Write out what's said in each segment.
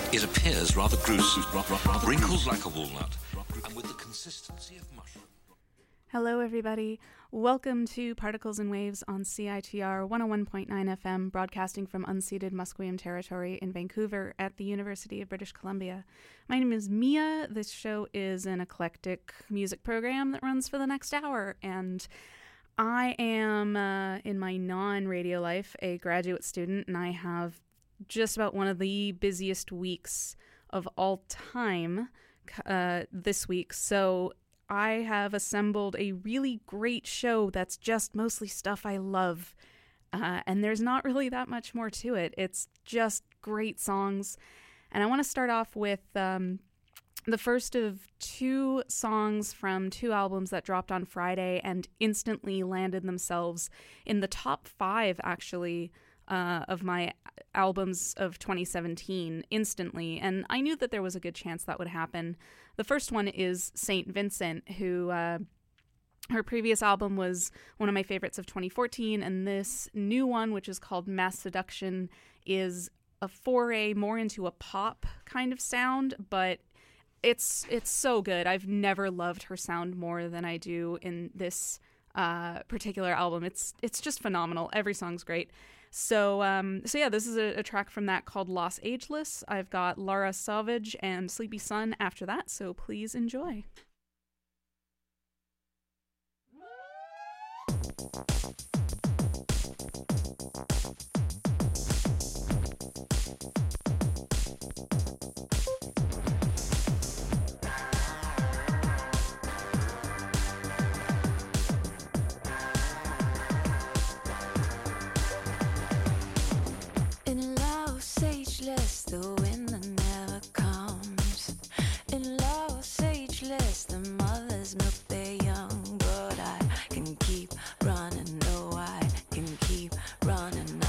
It appears rather gruesome, wrinkled like a walnut, and with the consistency of mushroom. Hello, everybody. Welcome to Particles and Waves on CITR 101.9 FM, broadcasting from unceded Musqueam territory in Vancouver at the University of British Columbia. My name is Mia. This show is an eclectic music program that runs for the next hour, and I am, in my non-radio life, a graduate student, and I have just about one of the busiest weeks of all time this week. So I have assembled a really great show that's just mostly stuff I love. And there's not really that much more to it. It's just great songs. And I want to start off with the first of two songs from two albums that dropped on Friday and instantly landed themselves in the top 5, actually, of my albums of 2017 instantly, and I knew that there was a good chance that would happen. The first one is St. Vincent, who her previous album was one of my favorites of 2014, and this new one, which is called Mass Seduction, is a foray more into a pop kind of sound, but it's so good. I've never loved her sound more than I do in this particular album. It's just phenomenal. Every song's great. So yeah, this is a track from that called Los Ageless. I've got Laura Savage and Sleepy Sun after that, so please enjoy. The winter never comes. In Los Ageless, the mothers milk their young, but I can keep running. No, I can keep running.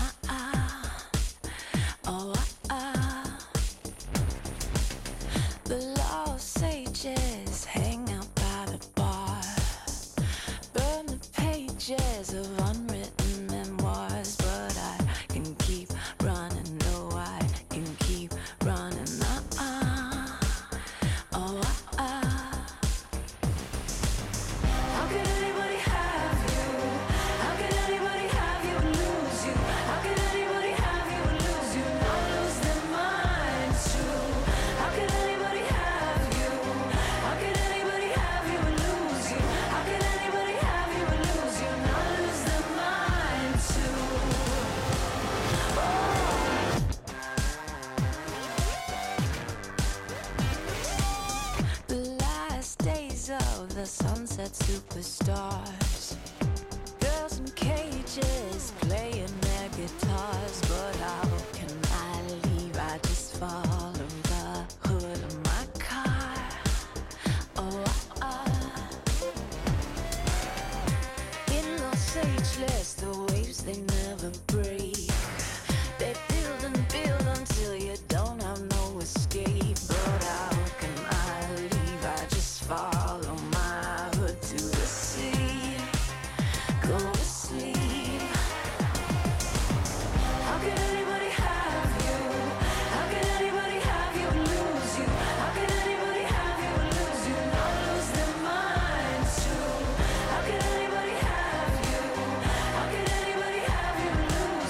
The Los Ages hang out by the bar, burn the pages of unwritten memoirs, but I can keep running. No, I can keep running. How could anybody have you? How could anybody have you and lose you? How could anybody have you and lose you? Not lose their minds too. How could anybody have you? How could anybody have you and lose you? How could anybody have you and lose you? Not lose their minds too. The last days of the sunset superstars, girls in cages playing their guitars, but how can I leave? I just follow the hood of my car. In Los Ageless, the waves they never break. They build and build until you don't have no escape. But how can I leave? I just follow my hood to the sea. Go to sleep. How could anybody have you? How could anybody have you and lose you? How could anybody have you and lose you? Not lose their minds too. How could anybody have you? How could anybody have you and lose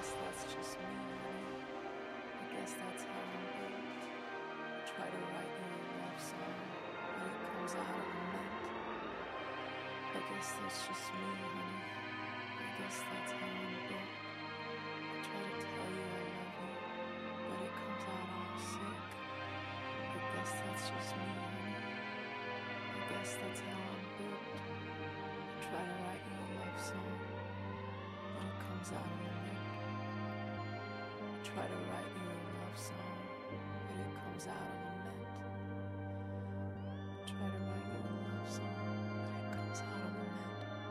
guess that's just me, honey. I guess that's how I'm built. I try to write you a love song, but it comes out of a mint. I guess that's just me, honey. I guess that's how I'm built. I try to tell you I love you, but it comes out all sick. I guess that's just me, honey. I guess that's how I'm built. I try to write you a love song, but it comes out of a mint. I try to write you a love song, but it comes out of a mint. I try to write you a love song, but it comes out of a mint.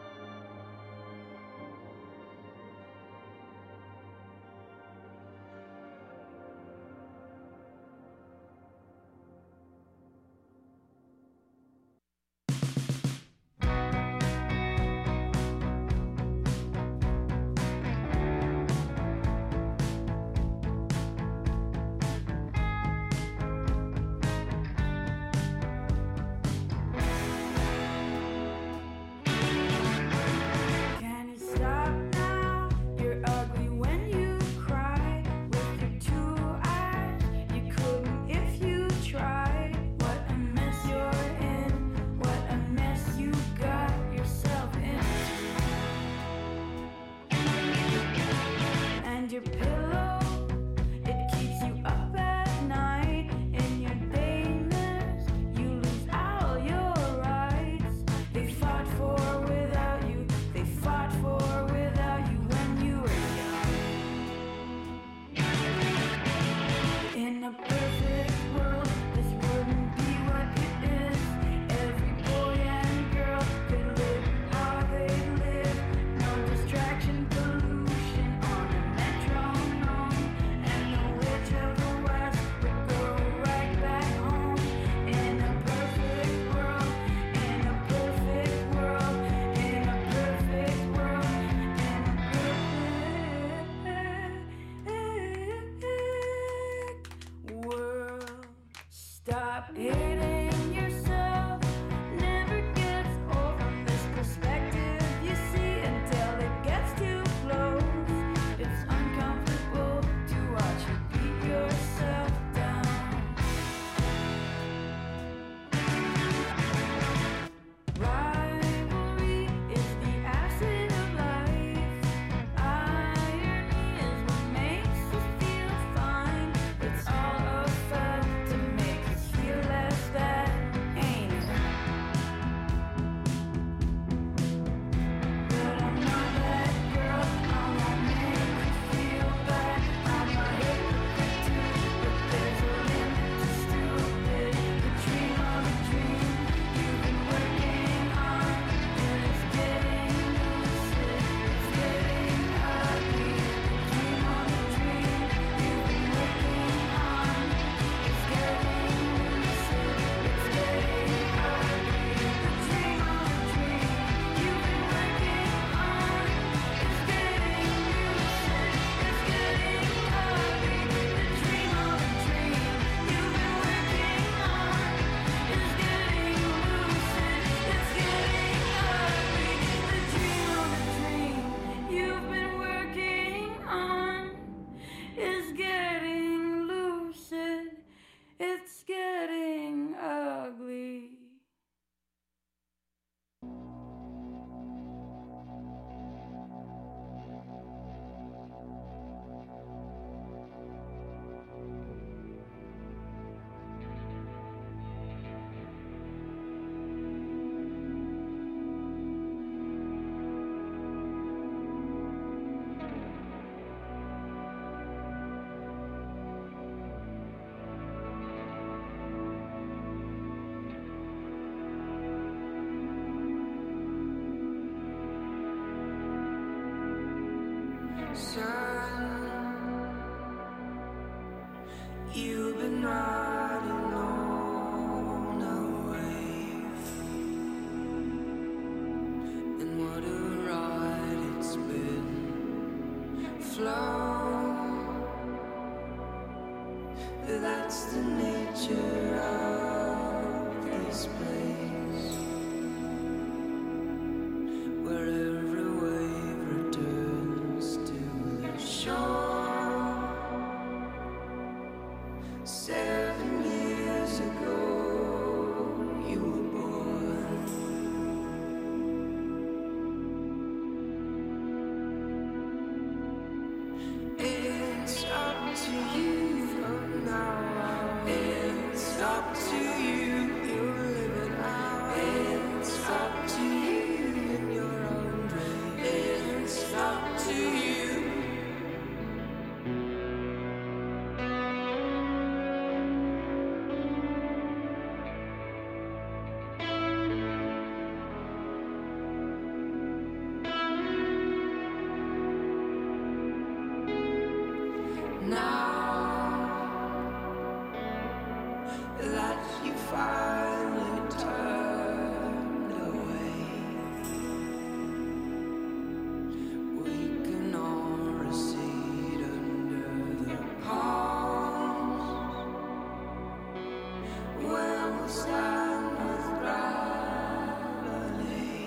Can you stop now? You're ugly when you cry with your two eyes. You couldn't if you tried. What a mess you're in. What a mess you got yourself into. And your pillow, it keeps you up at night. In your dayness, you lose all your rights. They fought for without you. They fought for without you when you were young. In a perfect world, this wouldn't be what it is. Every boy and girl could live how they live. No distraction, pollution on a metronome. And the witch of the west would go right back home. In a perfect world, in a perfect world, in a perfect world, in a perfect world. Stop hating yourself. Never gets over this perspective you see until it gets too close. It's uncomfortable to watch you beat yourself down. Rivalry is the acid of life. Irony is what makes us feel fine. It's all a fun to make us feel less bad, ain't it? But I'm not that girl. I won't make you feel bad. I'm a hypocrite too, but there's a limit to stupid. The dream of a dream you've been working on is getting lucid. It's getting ugly. The dream of a dream you've been working on is getting lucid. It's getting ugly. The dream of a dream you've been working on is getting lucid. It's getting ugly. The dream of a dream you've been working on is getting lucid. It's getting ugly. The dream of a dream you've been working on is getting lucid. It's getting ugly. You've been riding on a wave, and what a ride it's been. Flow, that's the nature of this place, where every wave returns to the shore. that you finally turned away. We can all recede under the palms when we stand with gravity.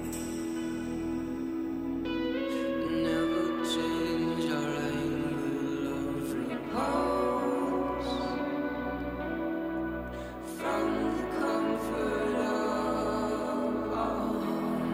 Never change our angle of repose from the comfort of our home.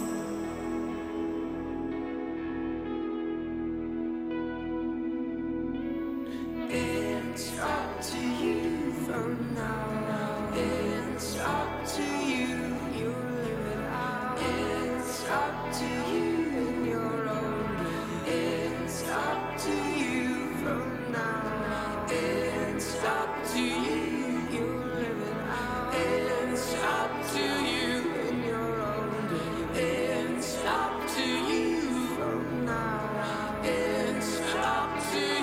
It's up to you from now on. It's up to you. You live it out. It's up to you in your own way. It's up to you from now on. It's up to you. You live it out. It's up to you in your own way. It's up to you from now on. It's up to you.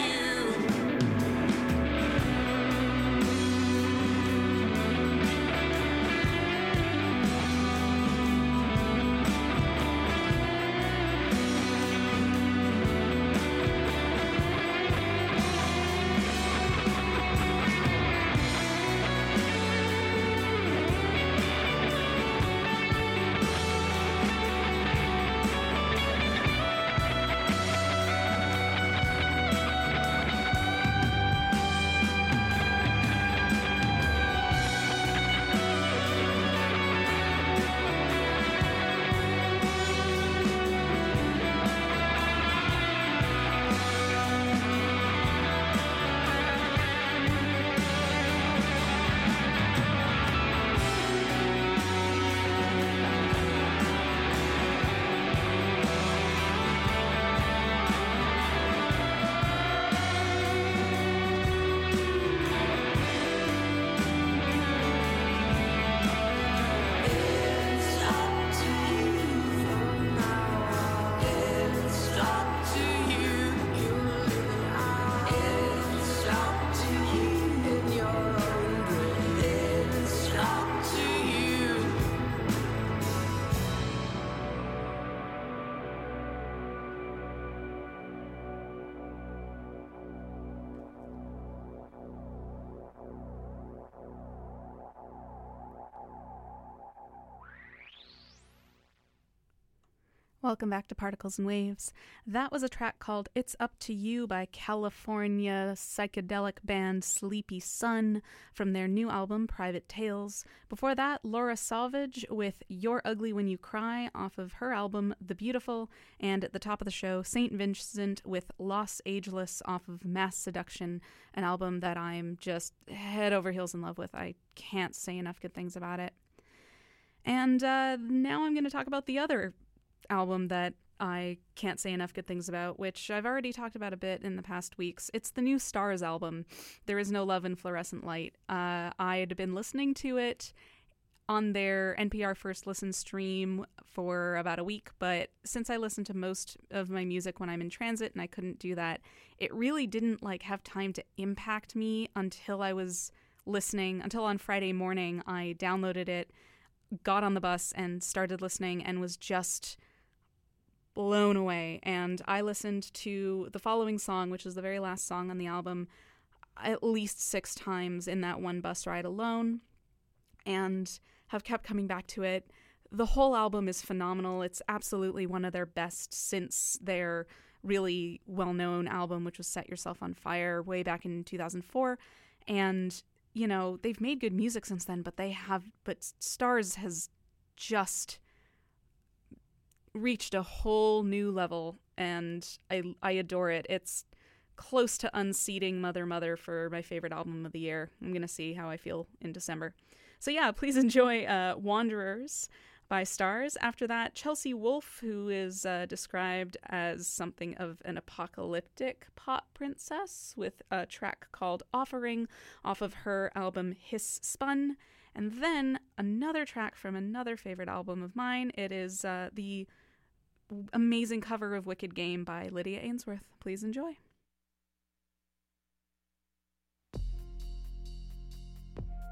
It's up to you from now on. It's up to you. You live it out. It's up to you in your own way. It's up to you. Welcome back to Particles and Waves. That was a track called It's Up to You by California psychedelic band Sleepy Sun from their new album Private Tales. Before that, Laura Savage with You're Ugly When You Cry off of her album The Beautiful. And at the top of the show, St. Vincent with Los Ageless off of Mass Seduction, an album that I'm just head over heels in love with. I can't say enough good things about it. And now I'm going to talk about the other album that I can't say enough good things about, which I've already talked about a bit in the past weeks. It's the new Stars album, There Is No Love in Fluorescent Light. I had been listening to it on their NPR First Listen stream for about a week, but since I listen to most of my music when I'm in transit and I couldn't do that, it really didn't have time to impact me until I was listening, until on Friday morning I downloaded it, got on the bus and started listening and was just blown away. And I listened to the following song, which is the very last song on the album, at least 6 times in that one bus ride alone, and have kept coming back to it. The whole album is phenomenal. It's absolutely one of their best since their really well-known album, which was Set Yourself on Fire way back in 2004. And, you know, they've made good music since then, but Stars has just reached a whole new level, and I adore it. It's close to unseating Mother Mother for my favorite album of the year. I'm going to see how I feel in December. So yeah, please enjoy Wanderers by Stars. After that, Chelsea Wolfe, who is described as something of an apocalyptic pop princess, with a track called Offering off of her album Hiss Spun. And then another track from another favorite album of mine. It is the amazing cover of Wicked Game by Lydia Ainsworth. Please enjoy.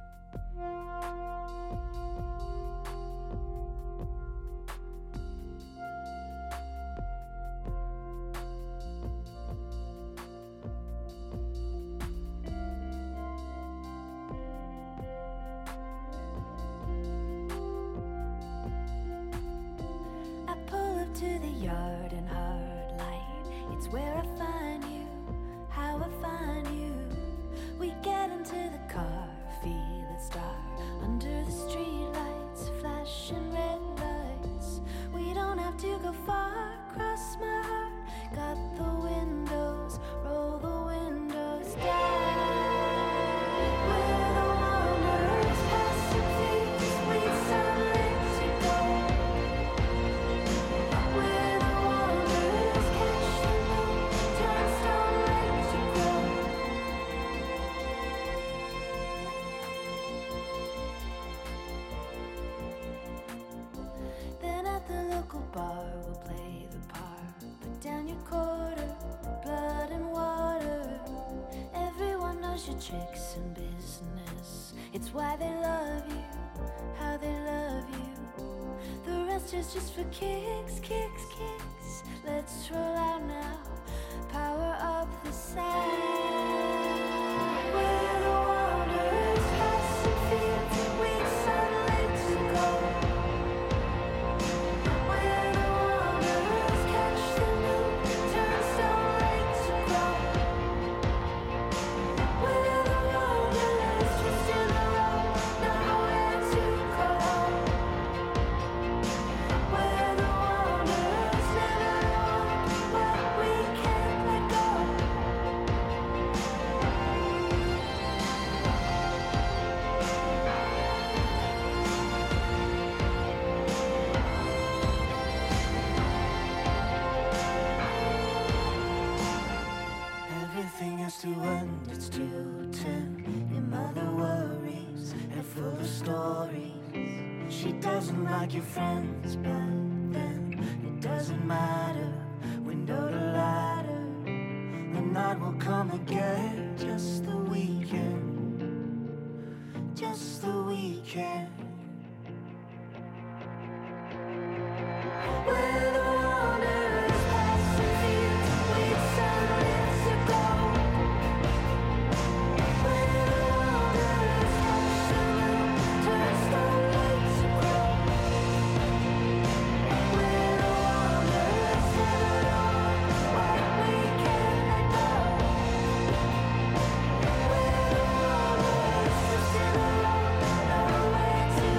your tricks and business. It's why they love you, how they love you. The rest is just for kicks, kicks, kicks. Let's roll out now, power up the sound. Where the wanderers pass in fields and weeds on lakes and gold. Where the wanderers catch the new turnstone lakes and grow. Where the wanderers twist in the road, nowhere to go home. Where the wanderers never want what we can't let go. Everything has to end, it's 2:10. Your mother worries and full of stories. She doesn't like your friends, but then it doesn't matter. Window to ladder, the night will come again. Just the weekend, just the weekend. Where the wanderers pass in fields and weeds on lakes of gold. Where the wanderers catch the new turnstone lakes of grow. Where the wanderers never want what we can't let go. Where the wanderers twist in the road, nowhere to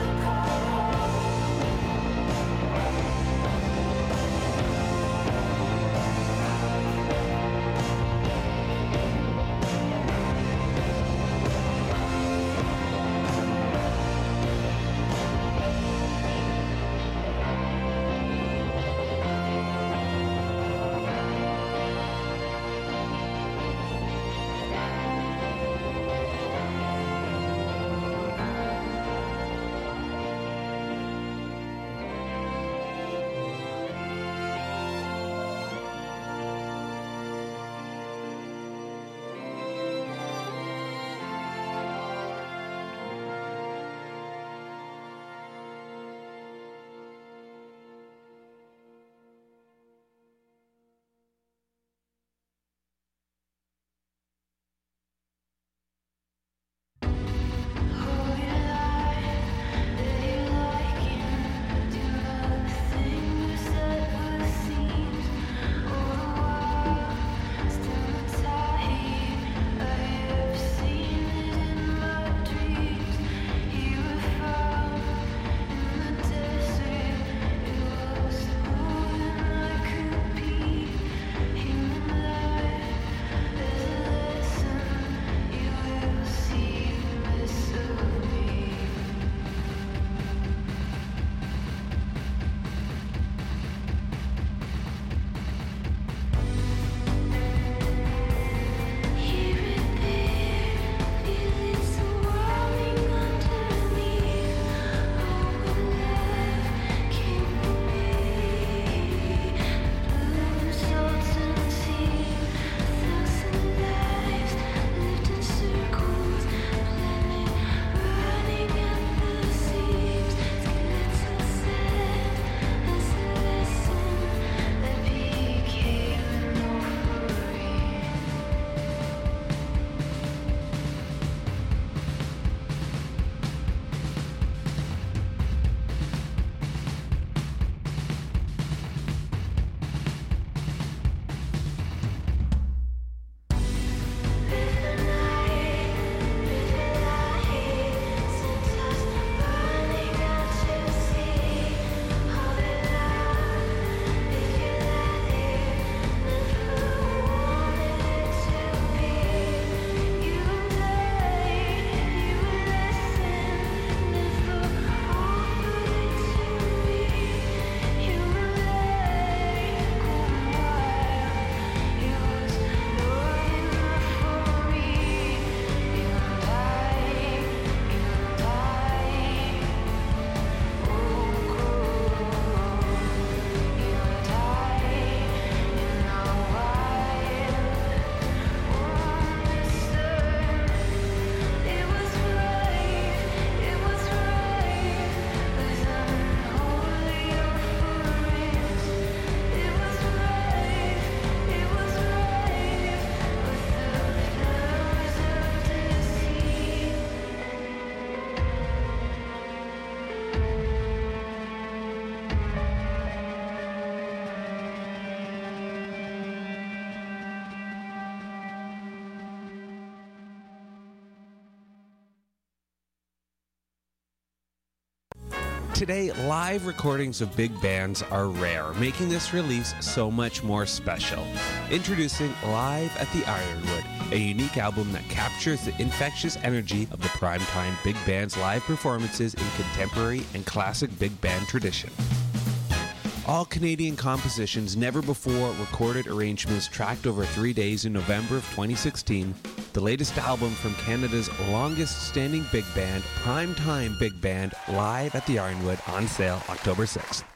Today, live recordings of big bands are rare, making this release so much more special. Introducing Live at the Ironwood, a unique album that captures the infectious energy of the primetime big band's live performances in contemporary and classic big band tradition. All Canadian compositions, never before recorded arrangements tracked over 3 days in November of 2016, the latest album from Canada's longest-standing big band, Primetime Big Band, Live at the Ironwood, on sale October 6th.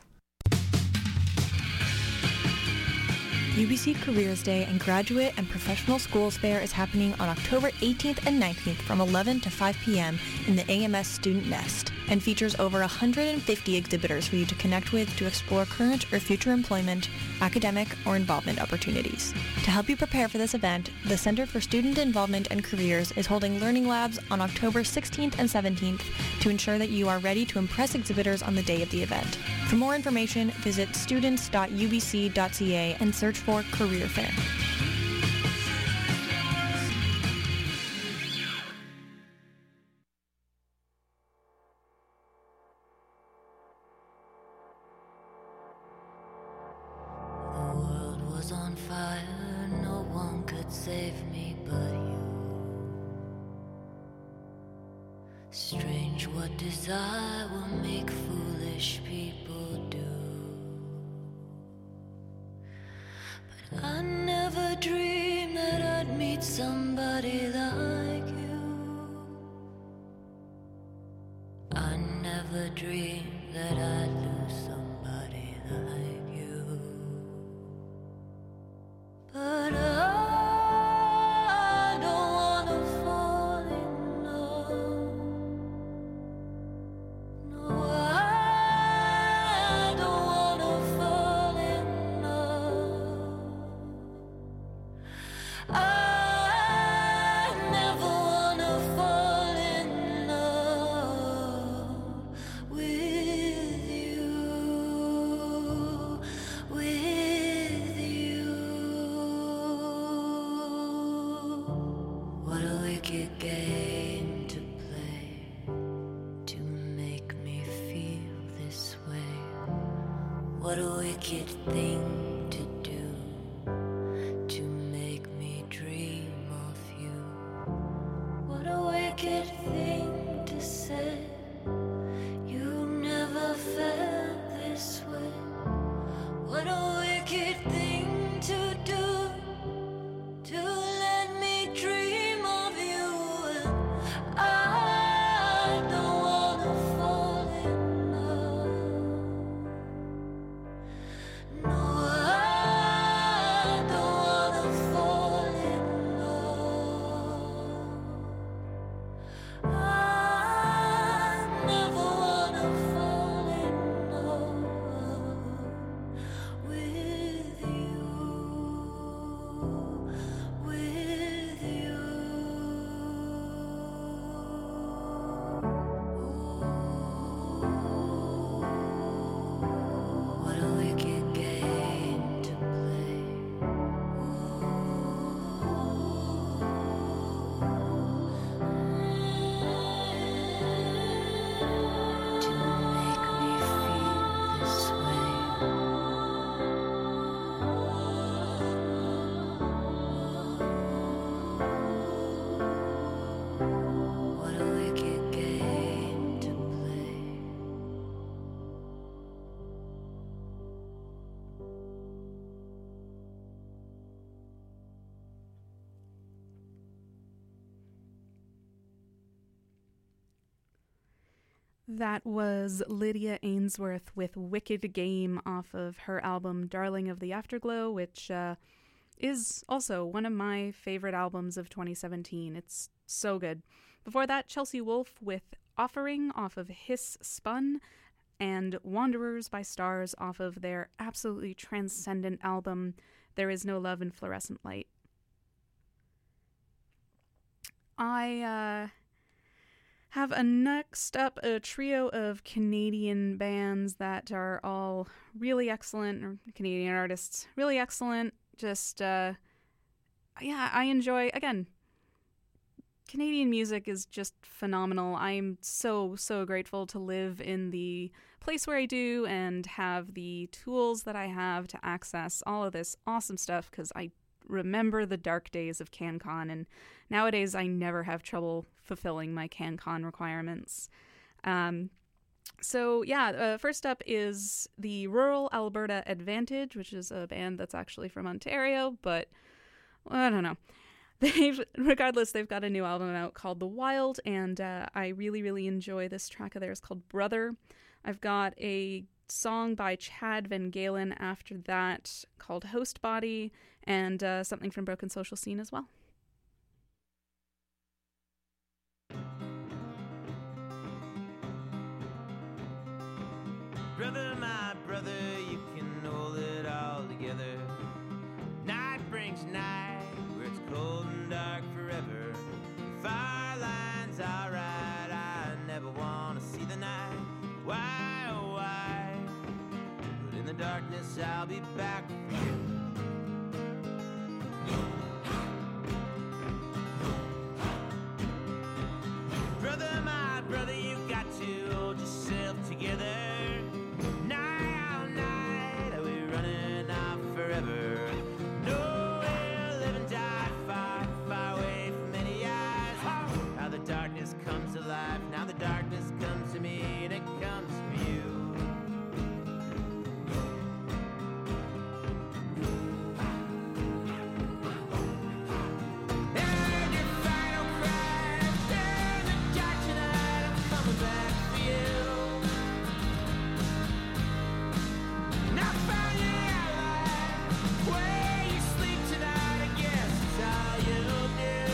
UBC Careers Day and Graduate and Professional Schools Fair is happening on October 18th and 19th from 11 to 5 p.m. in the AMS Student Nest and features over 150 exhibitors for you to connect with to explore current or future employment, academic, or involvement opportunities. To help you prepare for this event, the Center for Student Involvement and Careers is holding Learning Labs on October 16th and 17th to ensure that you are ready to impress exhibitors on the day of the event. For more information, visit students.ubc.ca and search for Career Fair. The world was on fire, no one could save me but you. Strange what desire will make foolish people do. But I never dreamed that I'd meet somebody like you. I never dreamed that I'd lose somebody like you. But I don't wanna fall in love. No, I don't wanna fall in love. I never wanna fall in love with you, with you. What a wicked game to play to make me feel this way. What a wicked thing to do to make me dream of you. What a wicked thing to say. You never felt this way. What a wicked thing to do to let me dream of you. And I don't wanna fall in love. No, I don't wanna fall in love. I never wanna fall in love with you, with you. What a wicked game to play. To make me feel this way. What a wicked game to play. That was Lydia Ainsworth with Wicked Game off of her album Darling of the Afterglow, which is also one of my favorite albums of 2017. It's so good. Before that, Chelsea Wolfe with Offering off of Hiss Spun, and Wanderers by Stars off of their absolutely transcendent album There Is No Love in Fluorescent Light. I have next up a trio of Canadian bands that are all really excellent, or Canadian artists, really excellent. Just, I enjoy, again, Canadian music is just phenomenal. I'm so grateful to live in the place where I do and have the tools that I have to access all of this awesome stuff, because I remember the dark days of CanCon, and nowadays I never have trouble fulfilling my CanCon requirements. First up is the Rural Alberta Advantage, which is a band that's actually from Ontario, but I don't know. They've got a new album out called The Wild, and I really enjoy this track of theirs called Brother. I've got a song by Chad Van Galen after that called Host Body, and something from Broken Social Scene as well. Brother, my brother, you can hold it all together. Night brings night, where it's cold and dark forever. Fire lines alright, I never want to see the night. Why, oh why? But in the darkness I'll be back with you. Brother, my brother, you got to hold yourself together. Comes alive, now the darkness comes to me, and it comes from you. And your final cry, in the dark tonight, I'm coming back for you. Now finally alive, where you sleep tonight, I guess it's all you'll do.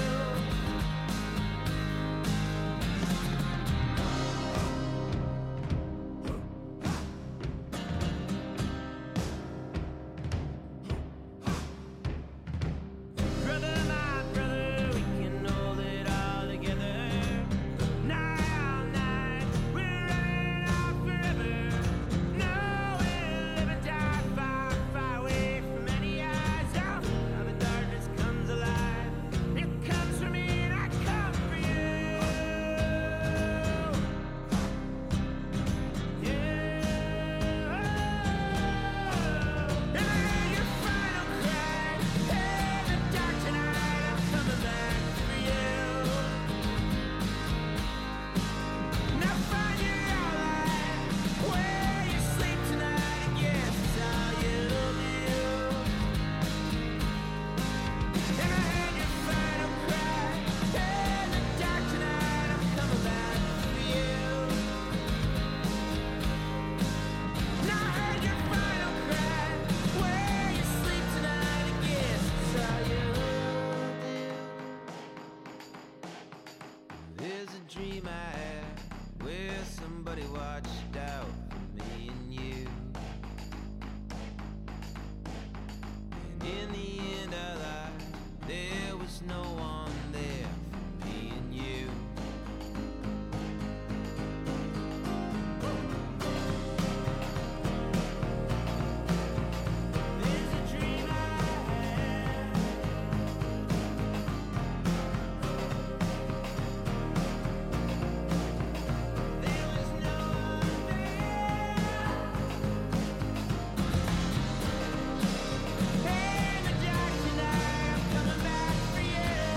Yeah.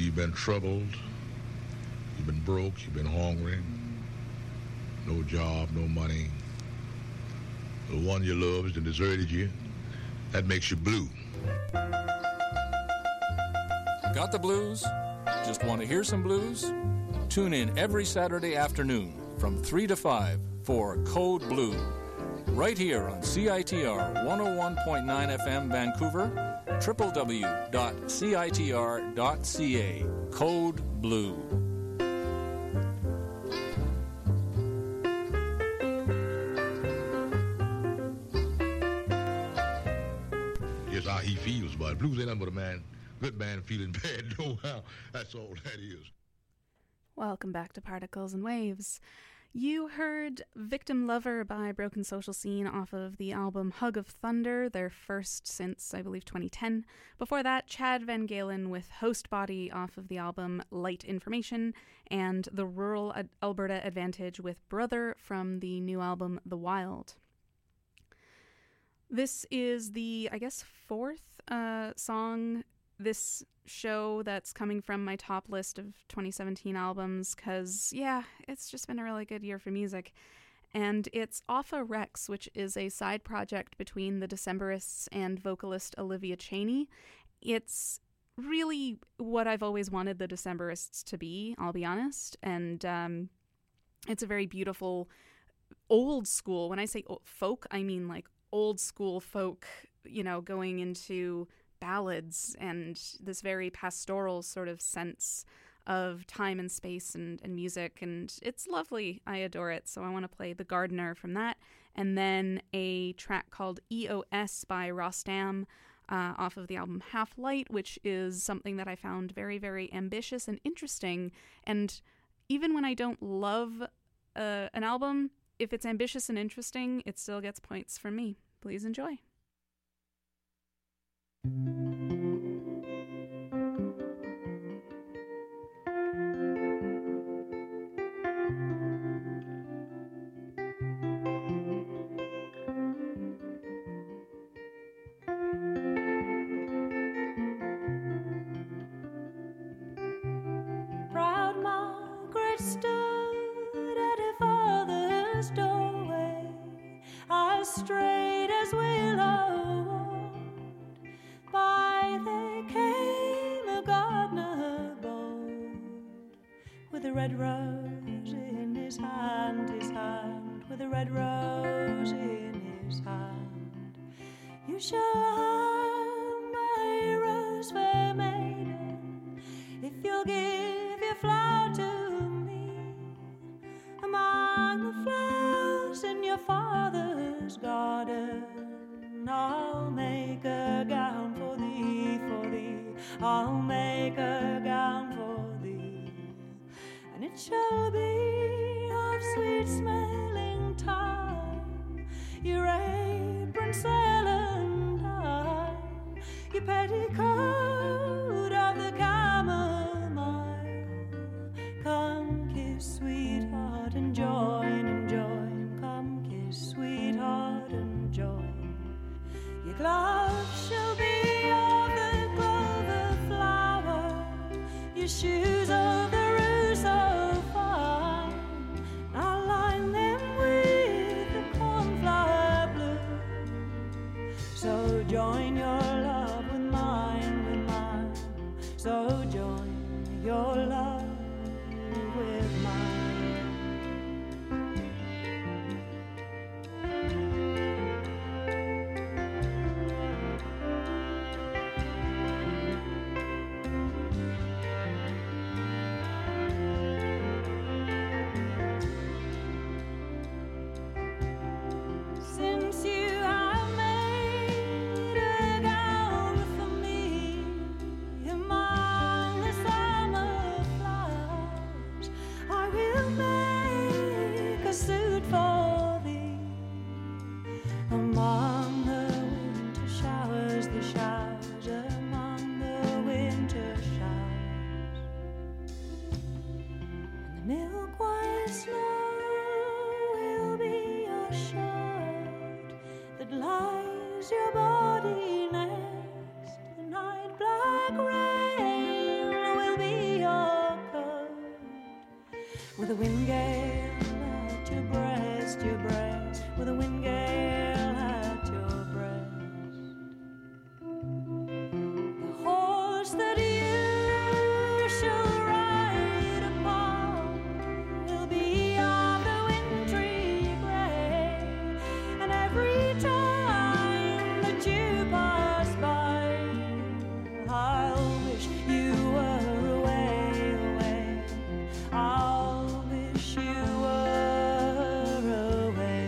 you've been troubled, you've been broke, you've been hungry, no job, no money. The one you loved and deserted you, that makes you blue. Got the blues? Just want to hear some blues? Tune in every Saturday afternoon from 3 to 5 for Code Blue, right here on CITR 101.9 FM Vancouver, www.citr.ca. Code Blue. Just how he feels about it. Blues ain't nothing but a man, good man feeling bad. No, that's all that is. Welcome back to Particles and Waves. You heard Victim Lover by Broken Social Scene off of the album Hug of Thunder, their first since, I believe, 2010. Before that, Chad Van Galen with Host Body off of the album Light Information, and the Rural Alberta Advantage with Brother from the new album The Wild. This is the, I guess, fourth song this show that's coming from my top list of 2017 albums, because, yeah, it's just been a really good year for music. And it's Offa Rex, which is a side project between the Decemberists and vocalist Olivia Cheney. It's really what I've always wanted the Decemberists to be, I'll be honest. And it's a very beautiful, old school, when I say folk, I mean like old school folk, you know, going into ballads and this very pastoral sort of sense of time and space and music, and it's lovely. I adore it. So I want to play The Gardener from that, and then a track called EOS by Rostam off of the album Half Light, which is something that I found very, very ambitious and interesting. And even when I don't love an album, if it's ambitious and interesting, it still gets points from me. Please enjoy. Proud Margaret stood at her father's doorway, as straight as willow. By there came a gardener bold, with a red rose in his hand, with a red rose in his hand. You shall have my rose, fair maiden, if you'll give your flower to me. Among the flowers in your father's garden, I'll make a gown for thee, I'll make a gown for thee. And it shall be of sweet smelling thyme, your apron celandine, your petticoat of the chamomile. Come kiss sweetheart and join, come kiss sweetheart and join. Your gloves shall be of the clover flower, your shoes of the rue so fine. I'll line them with the cornflower blue. So join your love with mine, so join your love with mine. Since you have made a gown for me among the summer flowers, I will make a suit for thee among the winter showers, among the winter showers. And the milk white snow will be your shirt that lies your body next. The night black rain will be with a wind gale at your breast, with a wind gale at your breast. The horse that you shall ride upon will be of the wintry gray, and every time that you pass by, I'll wish you were away, away. I'll wish you were away.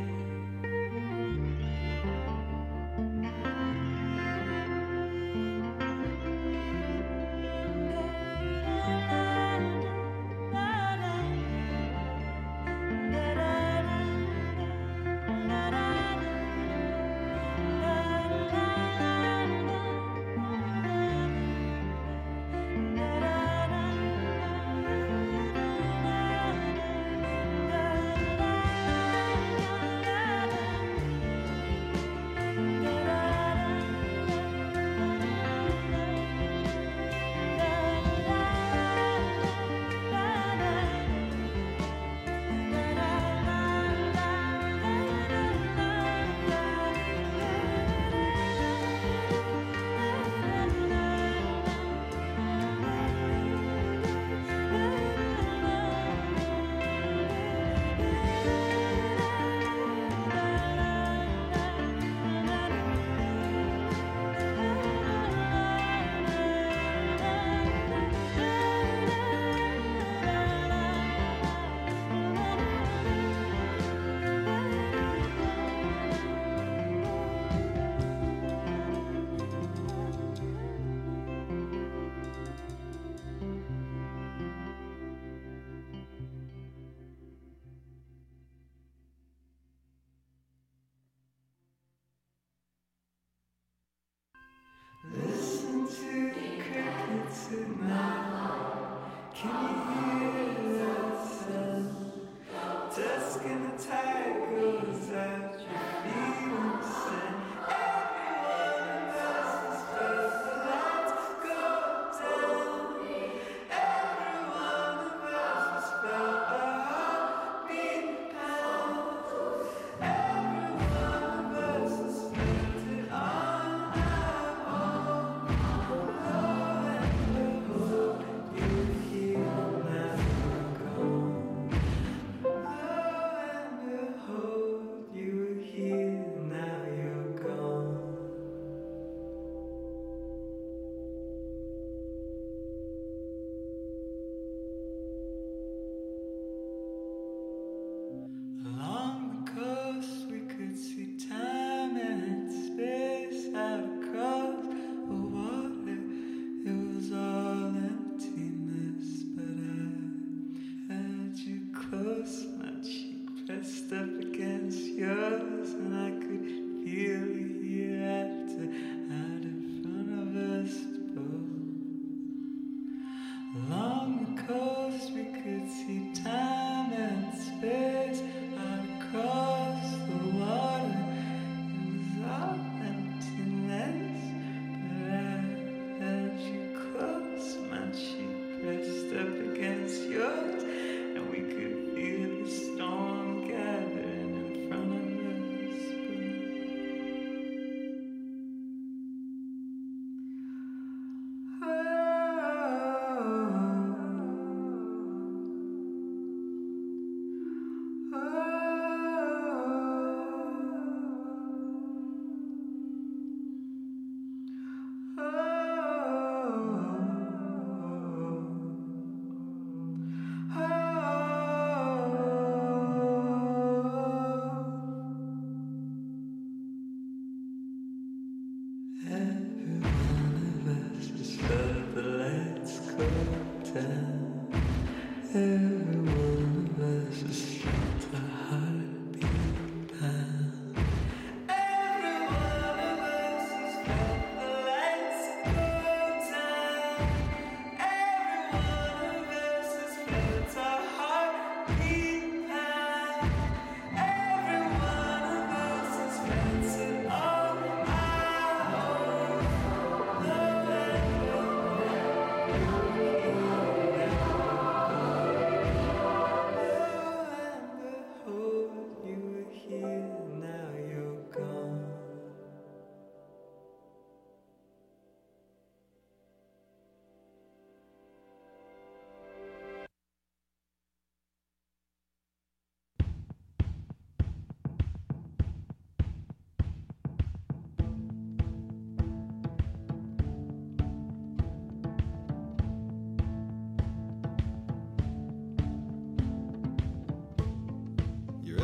Listen to the crickets at night. Can you hear that sound? Dusk and the tide goes out. You're feeling sad. Everyone else has felt the lights go down. Everyone else has felt a heartbeat pound. Everyone else has felt it on. Along the coast we could see time and space out across the water. It was all emptiness, but I had you close, my cheek pressed up against yours, and I could feel the hereafter out in front of us both. Along the coast we could see time and space out across the water. It was all emptiness, but I had you close, my cheek pressed up against yours, and we could feel the storm gathering in front of us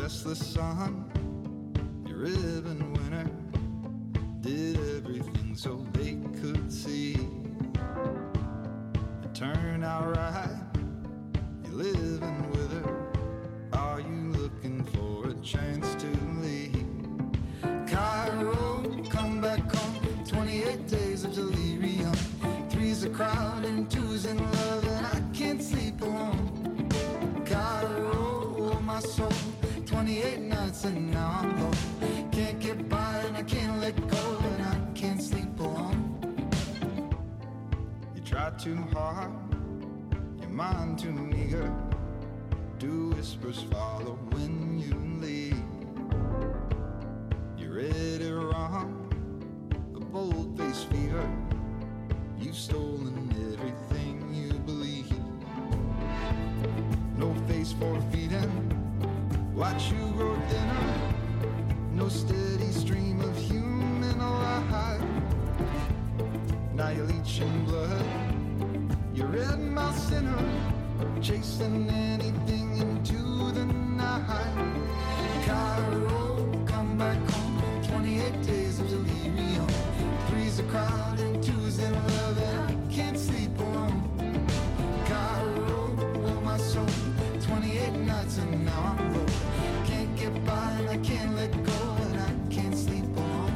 restless sun, your ribbon winner did everything so they could see. It turned out right, you're living with her. Are you looking for a chance to leave? Cairo, come back home, 28 days of delirium. 3's a crowd and 2's in love, and I can't sleep alone. Cairo, oh my soul, 28 nights and now I'm low. Can't get by and I can't let go, and I can't sleep alone. You try too hard, your mind too meager. Do whispers follow when you leave? You're ready wrong, a bold-faced fever. You've stolen everything you believe. No face for feeding, watch you grow thinner. No steady stream of human life. Now you're leeching blood, you're red mouth sinner, chasing anything into the night. Cairo, come back home, 28 days of delirium. 3's a crowd and 2's in love, and I can't sleep alone. Cairo, oh my soul, 28 nights and now I'm low. Can't get by and I can't let go, and I can't sleep alone.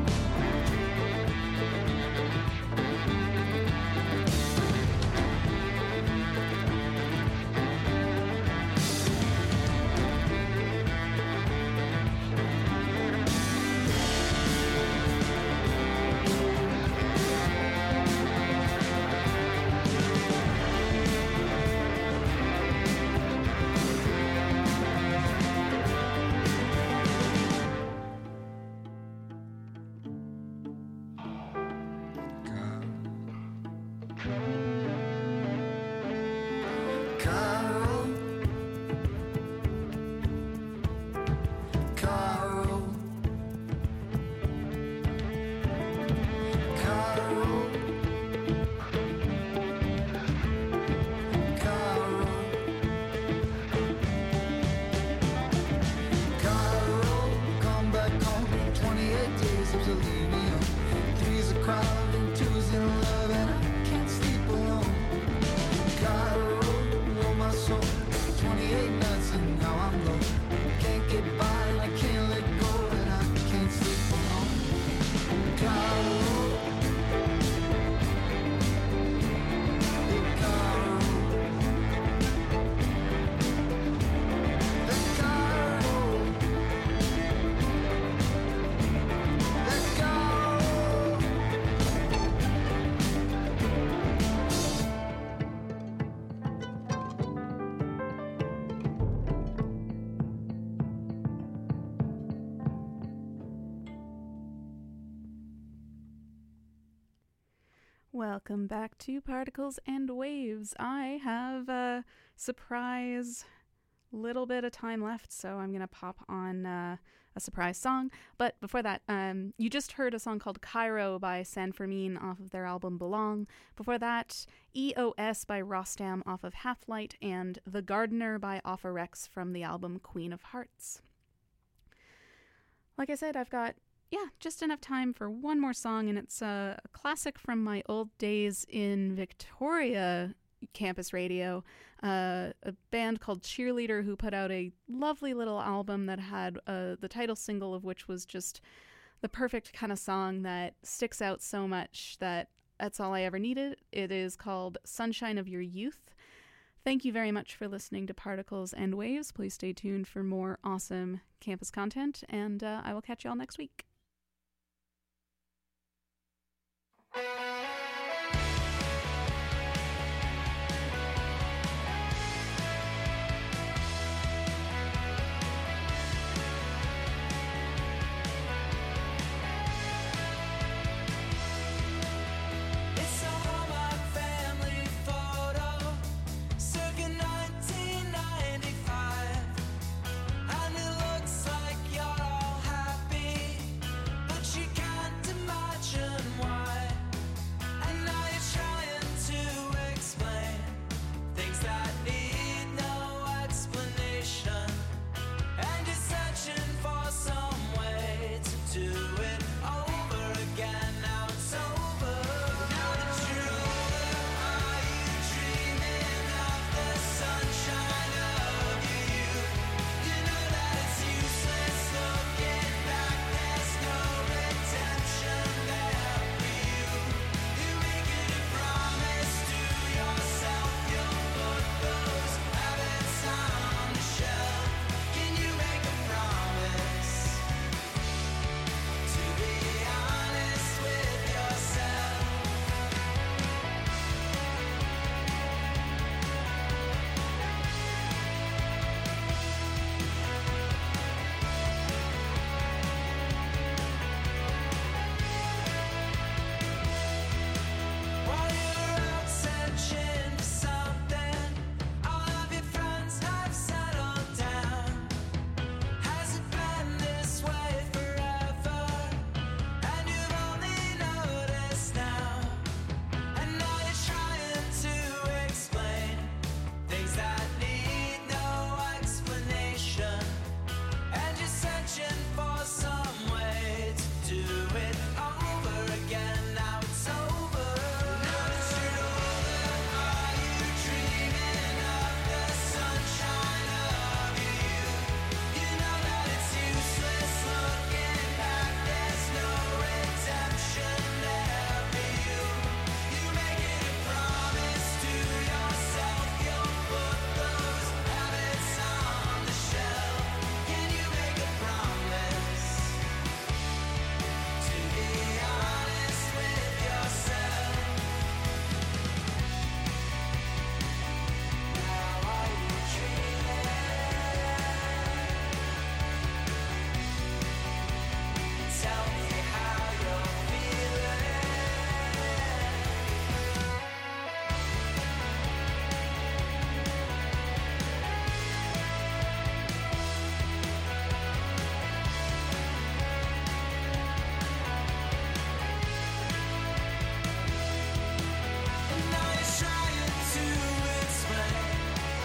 Welcome back to Particles and Waves. I have a surprise little bit of time left, so I'm going to pop on a surprise song. But before that, you just heard a song called Cairo by San Fermin off of their album Belong. Before that, EOS by Rostam off of Half-Light, and The Gardener by Offa Rex from the album Queen of Hearts. Like I said, I've got just enough time for one more song, and it's a classic from my old days in Victoria campus radio, a band called Cheerleader, who put out a lovely little album that had the title single of which was just the perfect kind of song that sticks out so much that that's all I ever needed. It is called Sunshine of Your Youth. Thank you very much for listening to Particles and Waves. Please stay tuned for more awesome campus content, and I will catch you all next week.